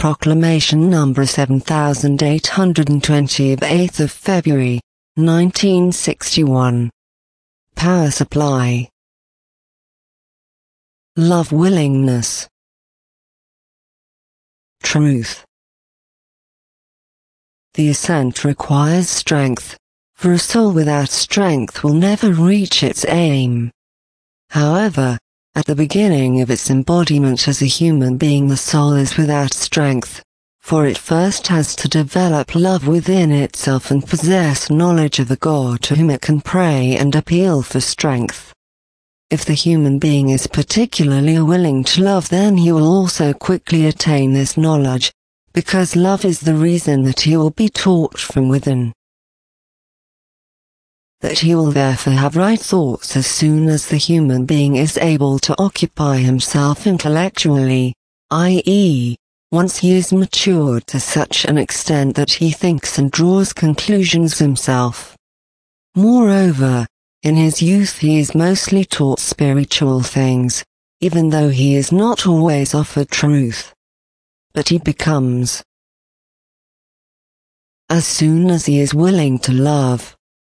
Proclamation number 7820 of 8th of February, 1961. Power supply. Love, willingness. Truth. The ascent requires strength, for a soul without strength will never reach its aim. However, at the beginning of its embodiment as a human being, the soul is without strength, for it first has to develop love within itself and possess knowledge of the God to whom it can pray and appeal for strength. If the human being is particularly willing to love, then he will also quickly attain this knowledge, because love is the reason that he will be taught from within. That he will therefore have right thoughts as soon as the human being is able to occupy himself intellectually, i.e., once he is matured to such an extent that he thinks and draws conclusions himself. Moreover, in his youth he is mostly taught spiritual things, even though he is not always offered truth. But he becomes, as soon as he is willing to love,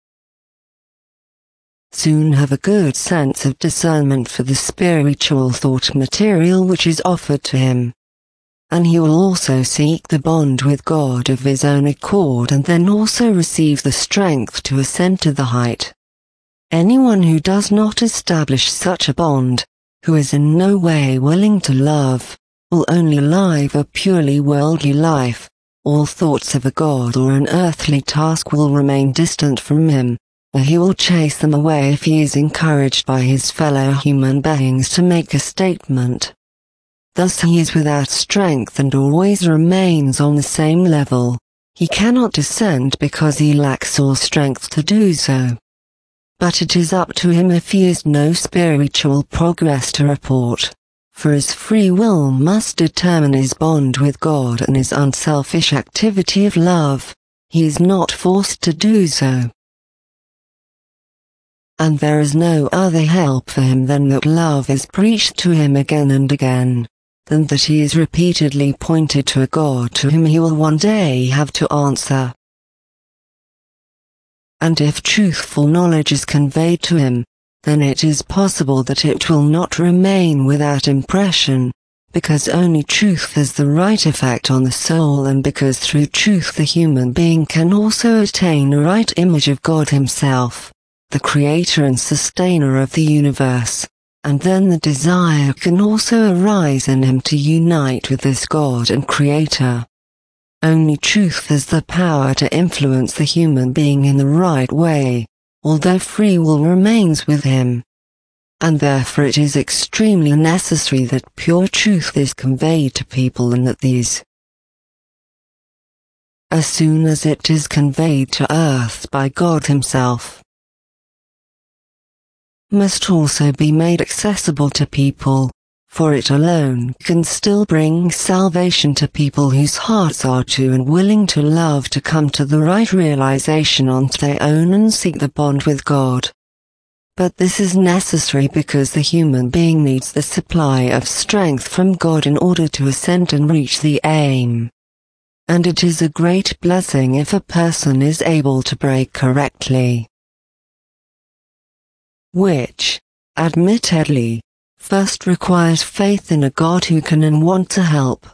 soon have a good sense of discernment for the spiritual thought material which is offered to him. And he will also seek the bond with God of his own accord, and then also receive the strength to ascend to the height. Anyone who does not establish such a bond, who is in no way willing to love, will only live a purely worldly life. All thoughts of a God or an earthly task will remain distant from him, or he will chase them away if he is encouraged by his fellow human beings to make a statement. Thus he is without strength and always remains on the same level. He cannot descend because he lacks all strength to do so. But it is up to him if he has no spiritual progress to report, for his free will must determine his bond with God and his unselfish activity of love. He is not forced to do so. And there is no other help for him than that love is preached to him again and again, than that he is repeatedly pointed to a God to whom he will one day have to answer. And if truthful knowledge is conveyed to him, then it is possible that it will not remain without impression, because only truth has the right effect on the soul, and because through truth the human being can also attain a right image of God himself, the creator and sustainer of the universe, and then the desire can also arise in him to unite with this God and creator. Only truth has the power to influence the human being in the right way, although free will remains with him. And therefore it is extremely necessary that pure truth is conveyed to people, and that these, as soon as it is conveyed to earth by God himself, must also be made accessible to people, for it alone can still bring salvation to people whose hearts are true and willing to love, to come to the right realization on their own and seek the bond with God. But this is necessary because the human being needs the supply of strength from God in order to ascend and reach the aim. And it is a great blessing if a person is able to pray correctly, which, admittedly, first requires faith in a God who can and want to help.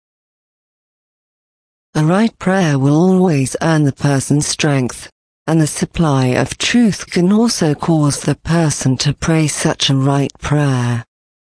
A right prayer will always earn the person strength, and the supply of truth can also cause the person to pray such a right prayer.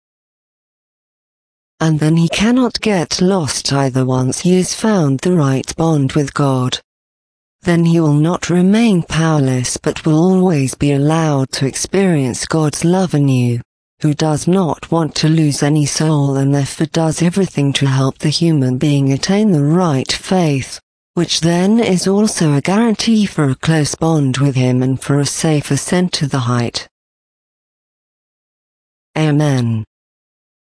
And then he cannot get lost either once he has found the right bond with God. Then he will not remain powerless, but will always be allowed to experience God's love anew, who does not want to lose any soul, and therefore does everything to help the human being attain the right faith, which then is also a guarantee for a close bond with him and for a safe ascent to the height. Amen.